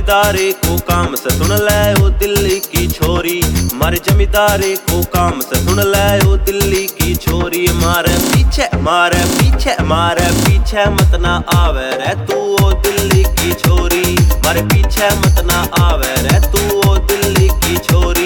जमींदारे को काम से सुन ले ओ दिल्ली की छोरी, मारे जमींदारे को काम से सुन ले ओ दिल्ली की छोरी। मारे पीछे मारे पीछे मारे पीछे मत ना आवे रे तू ओ दिल्ली की छोरी, मारे पीछे मत ना आवे रे तू ओ दिल्ली की छोरी।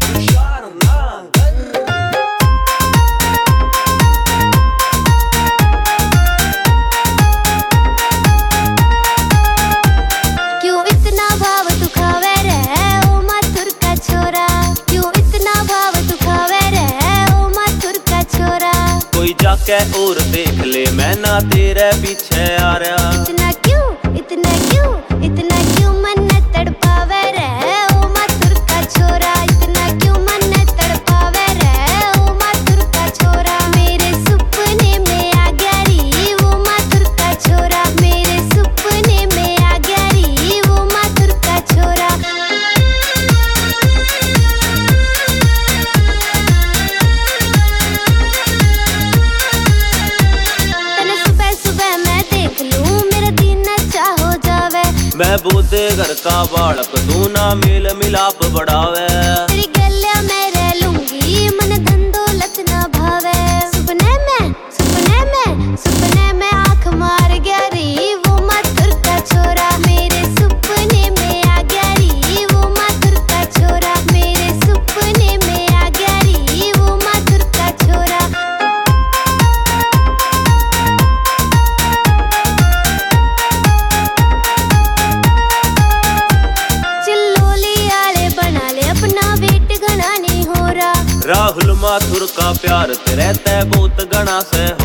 जाके और देख ले मैं ना तेरे पीछे आ रहा। इतना क्यों इतना क्यों इतना क्यों मन तड़पावे रे ओ माथुर का छोरा, इतना क्यों मन तड़पावे रे ओ माथुर का छोरा। मेरे सपने में आ गया री वो माथुर का छोरा, मेरे सपने में आ गया री वो माथुर का छोरा। मैं बोधे घर का बालक तू ना मेल मिलाप बढ़ावे। तेरी गलिया में रह लूंगी मन धन दौलत ना भावे। सपने में आंख मार गया री वो माथुर का छोरा, मेरे सपने में आ गया री वो माथुर का छोरा, मेरे सपने में आ गया री वो माथुर का छोरा। राहुल माथुर का प्यार तेरे ते बहुत गणा से